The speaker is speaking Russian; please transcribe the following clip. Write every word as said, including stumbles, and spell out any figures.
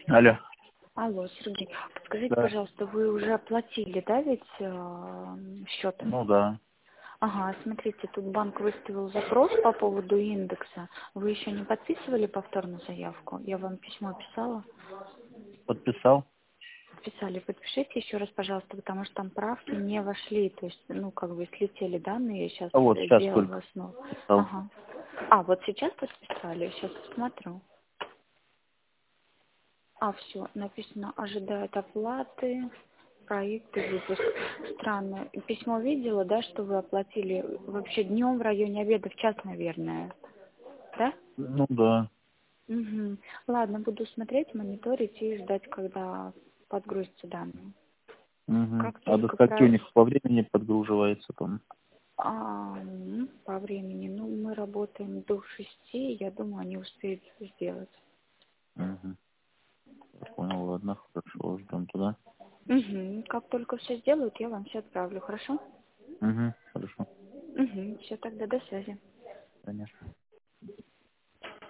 Алло. Алло, Сергей, подскажите, Да. пожалуйста, вы уже оплатили, да, ведь э, счет? Ну да. Ага, смотрите, тут банк выставил запрос по поводу индекса. Вы еще не подписывали повторно заявку? Я вам письмо писала. Подписал. Писали, подпишите еще раз, пожалуйста, потому что там правки не вошли, то есть, ну, как бы слетели данные, я сейчас А вот сейчас сделала только снова. подписал. Ага. А, вот сейчас подписали, сейчас посмотрю. А, все, написано, ожидает оплаты, проект и выпуск. Странно. Письмо видела, да, что вы оплатили вообще днем в районе обеда, в час, наверное. Да? Ну да. Угу. Ладно, буду смотреть, мониторить и ждать, когда подгрузятся данные. Угу. Как А до только скольки у про... них по времени подгруживается там? А, м, по времени, ну, мы работаем до шести, я думаю, они успеют сделать. Угу. Понял, ладно, хорошо, ждем туда. Угу. Как только все сделают, я вам все отправлю, хорошо? Угу. Хорошо. Угу. Все, тогда до связи. Конечно.